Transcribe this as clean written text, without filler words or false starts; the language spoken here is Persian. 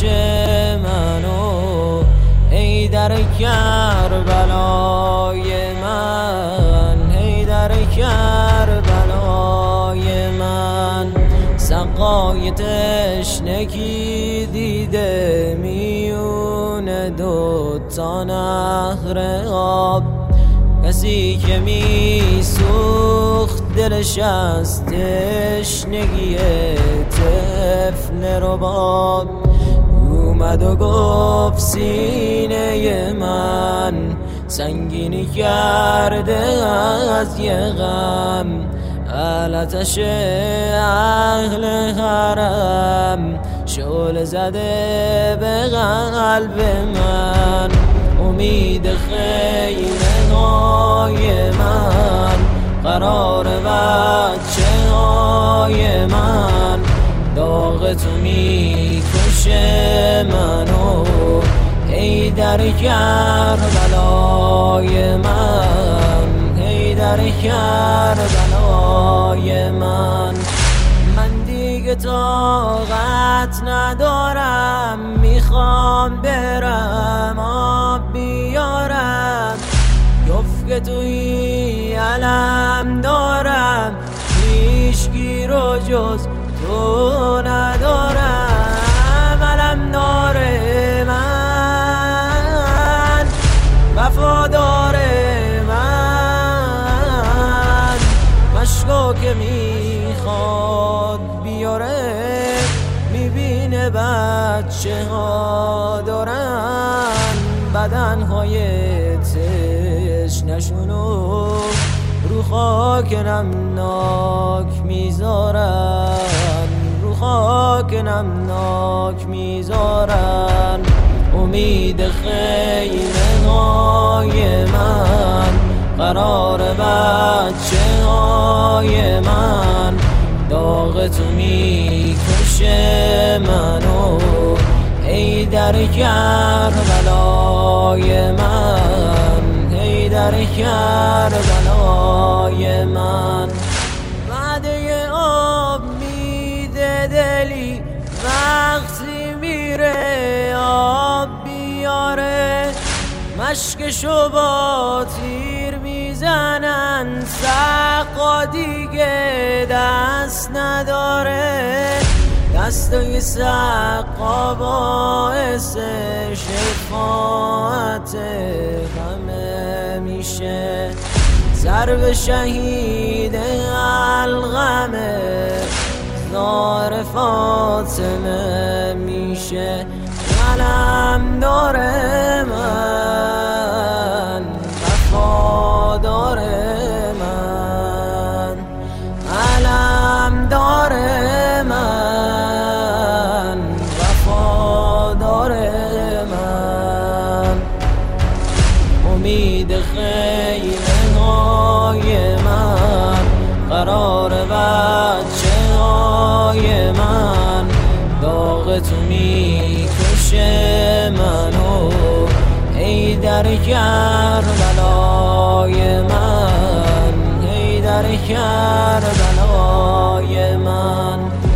آتش منو ای در کربلای من، ای در کربلای من. سقای تشنگی دیده میون دوتا نهر آب، کسی که میسوخت دلش از تشنگی طفل رباب، اومد و گفت سینه من سنگینی کرده از یه غم، علتش اهل حرم شعله زده به قلب من. امید خیمه های من، قرار بچه های من، داغ تو میکشه منو ای در کربلای من، ای در کربلای من. من دیگه طاقت ندارم، میخوام برم آب بیارم، که توی علم دارم، هیچگی رو جز تو ندارم. علم داره من، وفادار من، مشکو که میخواد بیاره، میبینه بچه ها دارن بدنهای تشنشونو رو خاک نمناک میذارن، رو خاک نمناک میذارن. امید خیمه های من، قرار بچه های من، داغ تو میکشه منو ای در کربلای من، ای در کربلای من. وعده آب میده دلی وقتی میره آب بیاره، مشکشو با تیر میزنن، سقا دیگه دست نداره، دستای سقا باعث شفاعت همه میشه، ضرب شهید القمه زار فاطمه میشه. علم داره من، وفادار من، علم داره من، وفادار من. امید خیمه های من، قرار بچه های من، داغ تو میکشه منو ای در کربلای من، ای در کربلای من.